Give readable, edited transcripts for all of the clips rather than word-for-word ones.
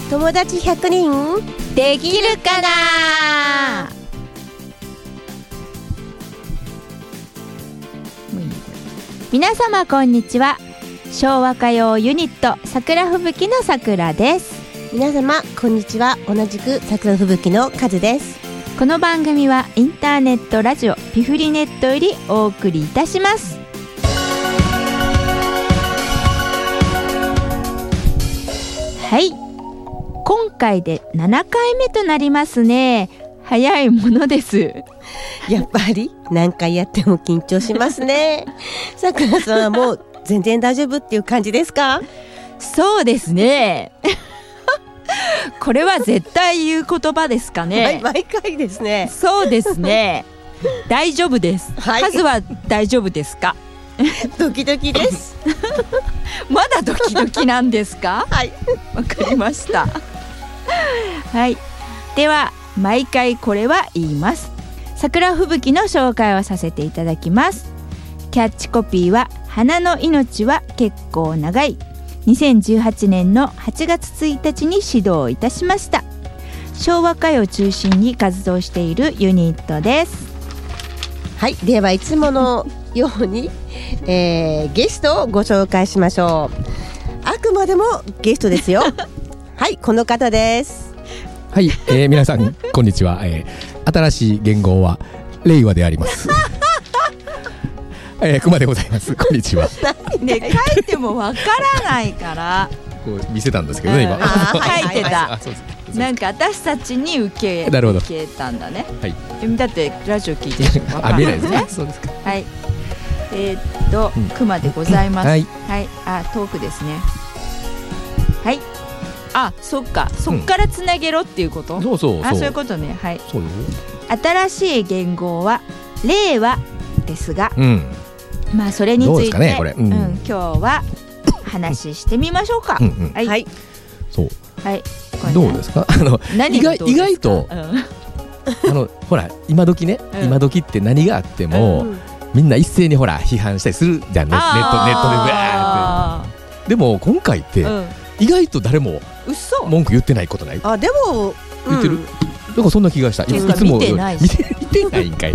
友達100人できるかな。皆様こんにちは。昭和歌謡ユニット桜吹雪の桜です。 皆様こんにちは。同じく桜吹雪のカズです。 この番組はインターネットラジオピフリネットよりお送りいたします。はい、今回で7回目となりますね。早いものです。 やっぱり何回やっても緊張しますね。さくらさんはもう全然大丈夫っていう感じですか？ そうですね。これは絶対言う言葉ですかね。 毎回ですね。 そうですね。大丈夫です。 はい、 数は大丈夫ですか？ ドキドキです。 まだドキドキなんですか？ はい、 わかりました。はい、では毎回これは言います。桜吹雪の紹介をさせていただきます。キャッチコピーは花の命は結構長い。2018年の8月1日に始動いたしました。昭和歌謡を中心に活動しているユニットです。 はい、ではいつものように、ゲストをご紹介しましょう。あくまでもゲストですよ。はい、この方です。 はい、皆さんこんにちは。新しい元号は令和であります。熊でございます。こんにちは。 ね、書いてもわからないからこう見せたんですけどね、今。 書いてた。 そうです。 なんか私たちに受けたんだね。 はい。 だってラジオ聞いてる人わかんないですね。 そうですか。 はい。熊でございます。 はい。 はい。トークですね。はい。そっか。そっからつなげろっていうこと。 そう。そういうことね。はい。 そうよ。 新しい元号は令和ですが、まあそれについて、今日は話してみましょうか。はい。 そう。 はい。 どうですか？意外とほら今時ね、今時って何があってもみんな一斉にほら批判したりするじゃんね。ネットでバーって。でも今回って意外と誰も文句言ってないことない？ でも言ってる？だからそんな気がした。いつも見てないんかい。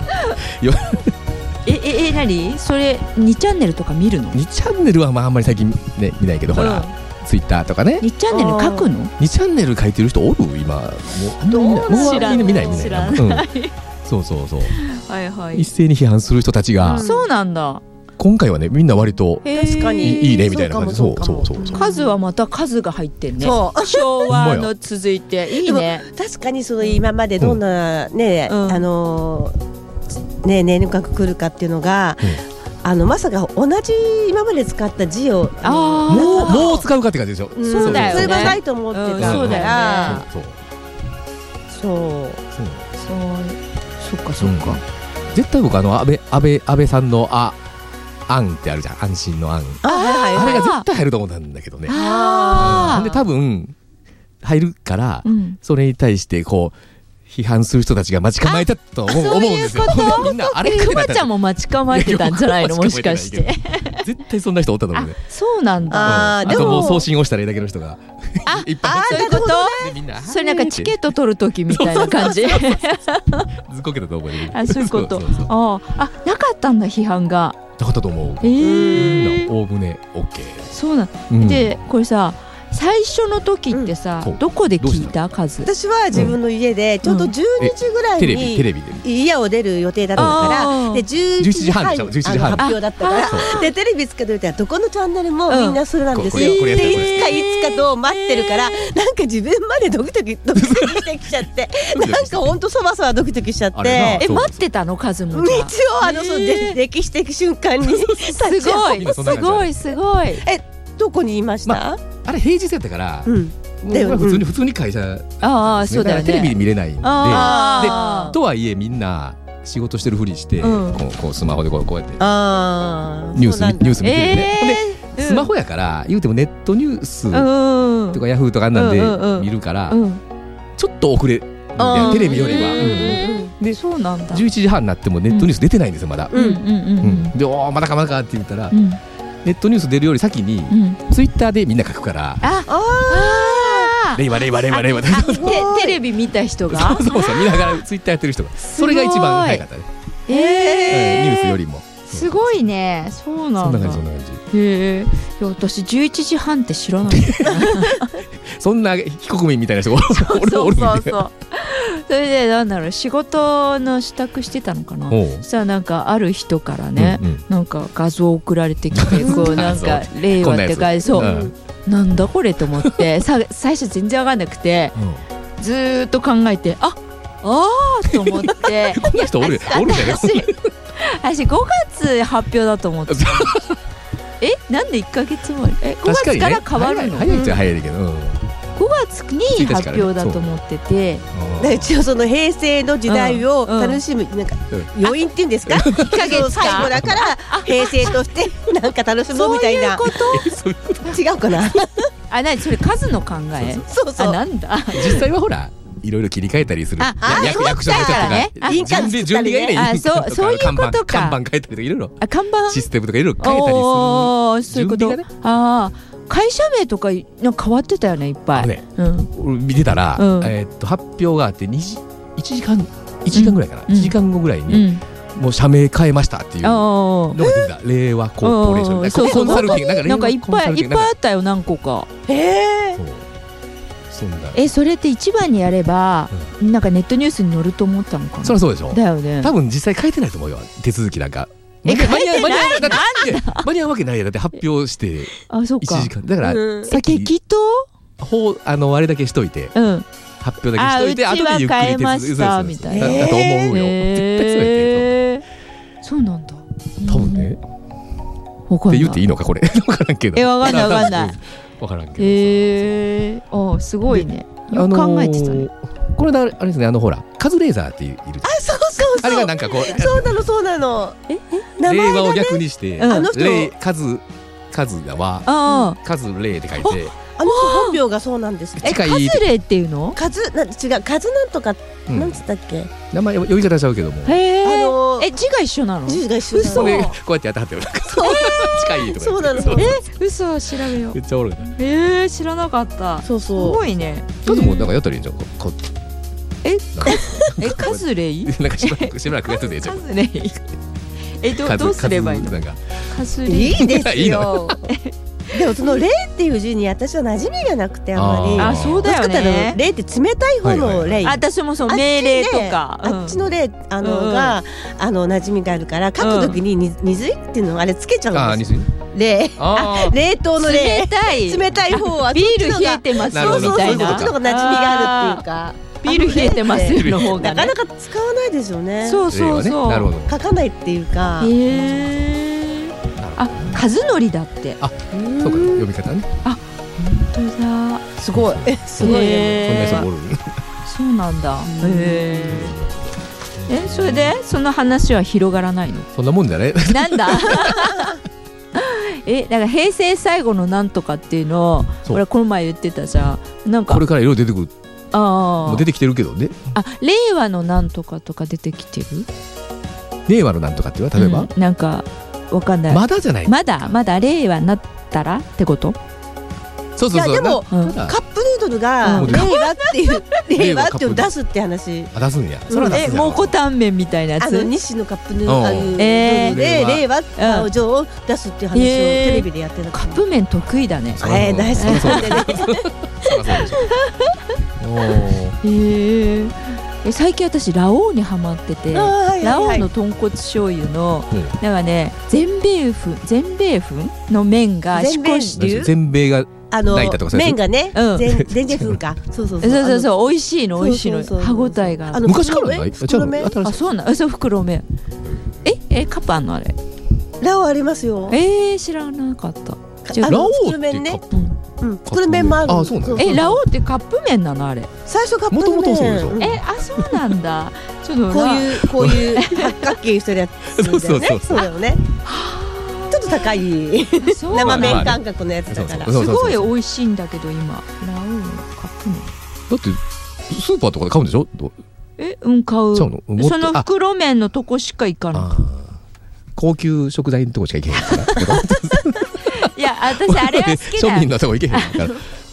何？それ2チャンネルとか見るの ？2チャンネルはあんまり最近ね見ないけど、ほらツイッターとかね。 2チャンネル書くの ？2チャンネル書いてる人おる？今もう知らない。見ない。そう。はいはい。一斉に批判する人たちが。 そうなんだ。 今回はねみんな割と確かにいいねみたいな感じ。そう。 数はまた数が入ってんね。昭和の続いていいね。 確かにその今までどんなね年額来るかっていうのが、まさか同じ今まで使った字をもう使うかって感じでしょ。 そうだよね。 それはないと思ってたから。そう。 そっか。 絶対僕安倍さんの案ってあるじゃん。安心の案。あれが絶対入ると思ったんだけどね。で多分入るからそれに対してこう批判する人たちが待ち構えたと思うんですよ。みんなあれくまちゃんも待ち構えてたんじゃないの？もしかして絶対そんな人おったと思うね。 そうなんだ。 あともう送信をしたらいいだけの人がいっぱい。 そういうこと？それなんかチケット取る時みたいな感じ。ずっこけたと思う。 そういうこと。なかったんだ批判が。 なかったと思う。おおむね OK。 そうなんで、これさ最初の時ってさ、どこで聞いた？数？ 私は自分の家でちょうど12時ぐらいに家を出る予定だったからで11時半発表だったからでテレビつけといたらどこのチャンネルもみんなそれなんですよ。でいつかと待ってるからなんか自分までドキドキしてきちゃってなんかほんとそわそわドキドキしちゃって待ってたの？数も一応歴史的瞬間にすごい。 どこにいました？ あれ平日やったから普通に会社そうだよね。 テレビで見れないんでとはいえみんな仕事してるふりしてこうスマホでこうやってニュース見てるよね。スマホやから言うてもネットニュースとかヤフーとかなんで見るからちょっと遅れテレビよりは。で11時半になってもネットニュース出てないんですよまだ。でまだかって言ったらネットニュース出るより先にツイッターでみんな書くから令和テレビ見た人がそう見ながらツイッターやってる人がそれが一番早かったね。ニュースよりもすごいね。そうなんだ。 そんな感じ。 へえ。私11時半って知らない。 そんな非国民みたいな人がおるみたいな。 それでなんだろう、仕事の支度してたのかな。そしたらなんかある人からね、なんか画像送られてきて、こうなんか令和って書いて、そうなんだこれと思って最初全然わかんなくて、ずーっと考えて、あと思って。 こんな人おるじゃない。 私5月発表だと思って。なんで1ヶ月前？5月から変わるの？ 早いっちゃ早いけど。5 月に発表だと思ってて、 一応その平成の時代を楽しむなんか余韻っていうんですか？1ヶ月最後だから平成としてなんか楽しむみたいな。 そういうこと？違うかな？何それ数の考え？そう。なんだ。 実際はほら。いろいろ切り替えたりする役所の人とか準備がいないそういうことか。 看板変えたりとかいろいろ看板システムとかいろいろ変えたりする。 そういうこと。会社名とか変わってたよね、いっぱい。 見てたら発表があって1時間ぐらいかな、1時間後ぐらいにもう社名変えましたっていうのが出てた。令和コーポレーション、コンサルティングなんかいっぱいあったよ、何個か。それって一番にやればなんかネットニュースに載ると思ったのかな。 そりゃそうでしょ。 だよね。 多分実際書いてないと思うよ、手続きなんか。 書いてない。 間に合うわけないや。だって発表して1時間だから適当あれだけしといて、発表だけしといて、後でゆっくり変えましたみたいなだと思うよ。絶対そうやって。 そうなんだ。 多分ね。って言っていいのかこれ。分からんけど。 分かんない。 分からんけど。すごいね。よく考えてたね。 これあれですね、ほらカズレーザーっている。 そう。 あれがなんかこう。 そうなの。 令和を逆にして、カズはカズレーって書いて。 本名がそうなんです。 カズレーっていうの？ 違う、カズなんとかなんつったっけ？ 名前呼び方しちゃうけども。 字が一緒なの？ 字が一緒。 嘘。 こうやってやってはってよ。近いとか。 そうなの。 嘘、調べよう。 めっちゃおるね。 知らなかった。 そう。すごいね。 でもなんかやったらいいんじゃん。 カズレイ？ なんかしばらくやってて。 カズレイ。どうすればいいの？カズレイ。 いいですよ。でもその霊っていう字に私は馴染みがなくて、あんまり。 そうだよね。 霊って冷たい方の霊。 私もそう命令とかあっちの霊が馴染みがあるから書くときに水っていうのあれつけちゃうんですよ。霊凍の霊。冷たい方はビール冷えてますよみたいな。 そっちの方が馴染みがあるっていうか。 ビール冷えてますの方がなかなか使わないですよね。 そう。 書かないっていうか。 カズノリだって。 そうか、読み方ね。 本当だ。すごい。 すごいね。 そうなんだ。それでその話は広がらないの？ そんなもんじゃね。 なんだ。だから平成最後のなんとかっていうのを俺この前言ってたじゃん。なんかこれからいろいろ出てくる。もう出てきてるけどね。 令和のなんとかとか出てきてる？ 令和のなんとかっていうのは例えば？ なんかわかんない。 まだじゃない。 まだ令和になったらってこと？ そう。 いやでもカップヌードルが令和っていう出すって話。 出すんや。 蒙古タンメンみたいなやつ。 西のカップヌードルで令和の女を出すっていう話をテレビでやってた。 カップ麺得意だね。 大好きなんでね。最近私ラオウにハマってて、ラオウの豚骨醤油のなんかね全米粉の麺が全米が泣いたとか麺がね全然粉か。そう美味しいの歯ごたえが。 昔からない？ そうなん。袋麺。カップあんのあれ？ ラオウありますよ。 知らなかった。 ラオウって袋麺もある。 そうなん。 ラオウってカップ麺なのあれ？ 最初カップ麺。 もともとそうでしょ。 そうなんだ。ちょっとこういう八角形してるやつだよね。そうだよね。ちょっと高い生麺感覚のやつだから。 すごい美味しいんだけど今ラオウのカップ麺。 だってスーパーとかで買うんでしょ？ 買う。その袋麺のとこしか行かない。 高級食材のとこしか行けへんから。 いや私あれは好きだ。 庶民のとこ行けへんから。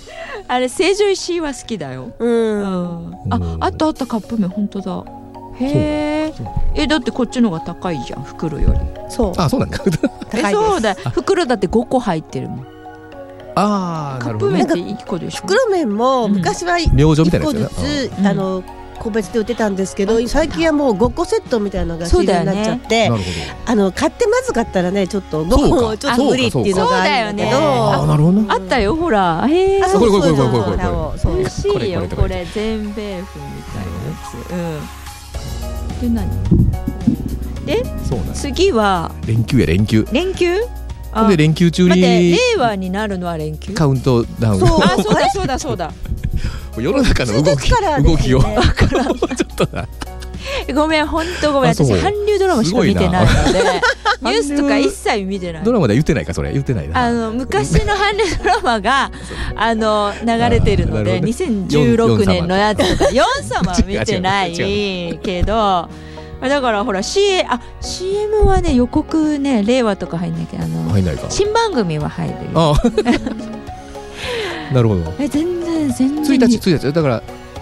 あれ成城石井は好きだよ。あったカップ麺本当だ。へえ。だってこっちの方が高いじゃん、袋より。 そう。 あ、そうなんだ。 そうだ。袋だって5個入ってるもん。 ああ、なるほど。 カップ麺って1個でしょ。 袋麺も昔は1個ずつ個別で売ってたんですけど、最近はもう5個セットみたいなのが主流になっちゃって、買ってまずかったらね、ちょっと5個ちょっと無理っていうのがあるんだけど。 あったよ、ほら。へえ。 これ美味しいよ、これ全米風みたいなやつ。で何？で次は連休や連休。で連休中に令和になるのは連休。 カウントダウン。 そうだ。 世の中の動きをちょっとな。 ごめん、本当ごめん。私韓流ドラマしか見てないのでニュースとか一切見てない。 ドラマで言ってないか、それ言ってないな。 昔の韓流ドラマが流れてるので、2016年のやつとか4様は見てないけど、だからほら CM はね、予告ね、令和とか入んなきゃ、新番組は入るよ。 なるほど。 全然 1日だから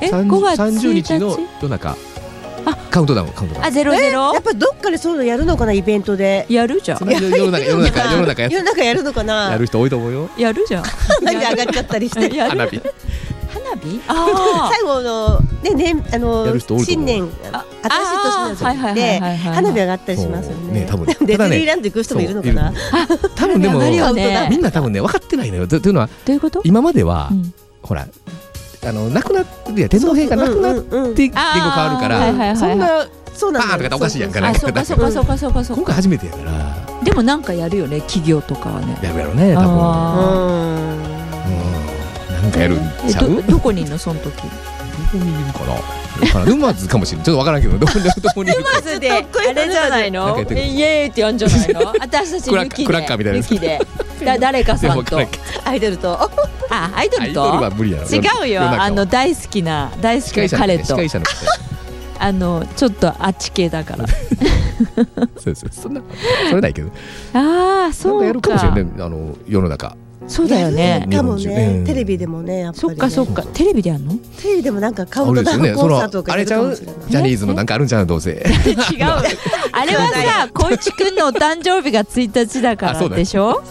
30日の夜中カウントダウン。 00。 やっぱどっかでそういうのやるのかな、イベントでやるじゃん。 世の中やるのかな。 やる人多いと思うよ。 やるじゃん。 なんで上がっちゃったりして花火最後の新年新しい年の時で花火上がったりしますよね。多分ディズニーランド行く人もいるのかな。 多分でもみんな多分ね分かってないのよ。というのは今まではほらなくなって天皇陛下なくなって言語変わるから、そんなパーンとかおかしいやんか。今回初めてやから。 でもなんかやるよね、企業とかはね。 やるやろね、多分。なんかやるんちゃう？ どこにいるのその時？ どこにいるかな。沼津かもしれない。ちょっとわからんけど、どこにいるか。 沼津であれじゃないの？イエーイってやんじゃないの？私たち雪で誰かさんとアイドルと。 アイドルとは無理やろ。 違うよ。大好きな彼と。ちょっとあっち系だから。 そんなそれないけど。 そうか。 やるかもしれない。世の中。 そうだよね。 かもね。テレビでもね、やっぱり。 そっか。テレビでやんの？ テレビでもなんかカウントダウンコンサートとかやるかもしれない。 ジャニーズのなんかあるんじゃない、どうせ。 違う。あれはさ、光一くんのお誕生日が1日だからでしょ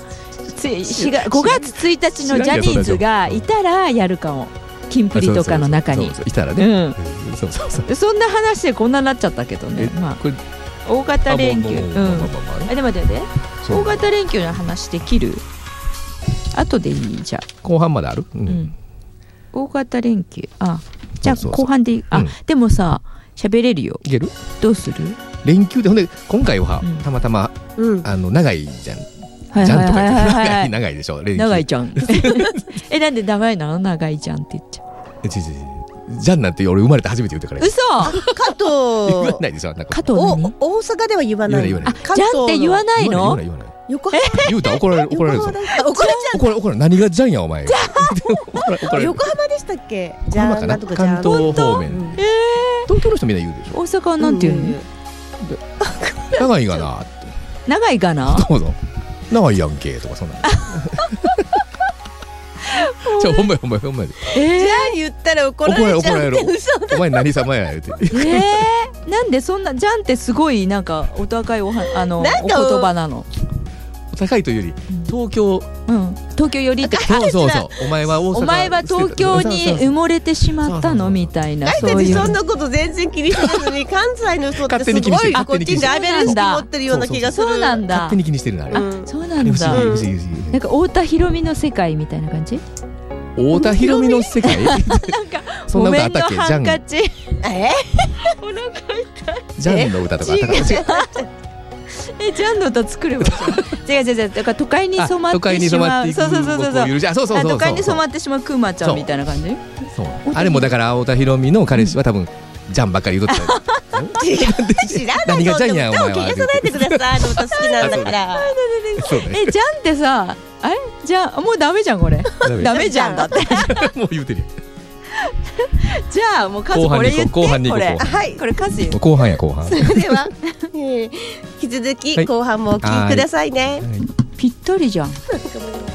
？5月1日のジャニーズがいたらやるかも。キンプリとかの中にいたらね。 そんな話でこんなになっちゃったけどね。大型連休。でも大型連休の話できる？後でいいじゃん。 後半まである？ 大型連休。じゃあ後半でいい。でもさ、喋れるよ。 いける？ どうする？ 連休で、ほんで今回はたまたま長いじゃん。じゃんとか長いでしょ。 長いじゃん。なんで長いなの？長いじゃんって言っちゃう。 じゃんなんて俺生まれて初めて言ったから。 嘘。 加藤。 言わないでしょ。 加藤大阪では言わない。 じゃんって言わないの？ 言うたら怒られるぞ。怒られる。何がじゃんやお前。 横浜でしたっけ？じゃんとか関東方面。東京の人みんな言うでしょ。 大阪はなんて言うの？ 長いがな。 長いがな。 どうぞ。長いやんけとかそんな。ほんまや。 じゃあ言ったら怒られちゃうって嘘だ。 お前何様や言うて。 なんでそんなじゃんってすごいなんかお高いお言葉なの。 高いというより東京よりって。 そうお前は大阪。 お前は東京に埋もれてしまったのみたいな。 そういうそんなこと全然気にしてるのに関西の人ってすごいこっちにライバル意識持ってるような気がする。 そうなんだ。 勝手に気にしてるのあれ。 そうなんだ。なんか太田裕美の世界みたいな感じ？ 太田裕美の世界？ なんかそんな歌あったっけ？ ハンカチ。お腹痛い。 ジャンの歌とかあったかもしれない。 ジャンの歌作れば違うだから都会に染まってしまう。そう都会に染まってしまうクマちゃんみたいな感じ。 あれもだから太田裕美の彼氏は多分ジャンばっかり言うとった知らない。何がジャンやんお前は。消さないでください。歌好きなんだから。 ジャンってさ、じゃあもうダメじゃんこれ。ダメじゃんだって。 もう言うてる。 じゃあもう数これ言って。 後半に行こう。 はいこれ数言う。 後半や後半。 それでは引き続き後半もお聞きくださいね。 ぴったりじゃん。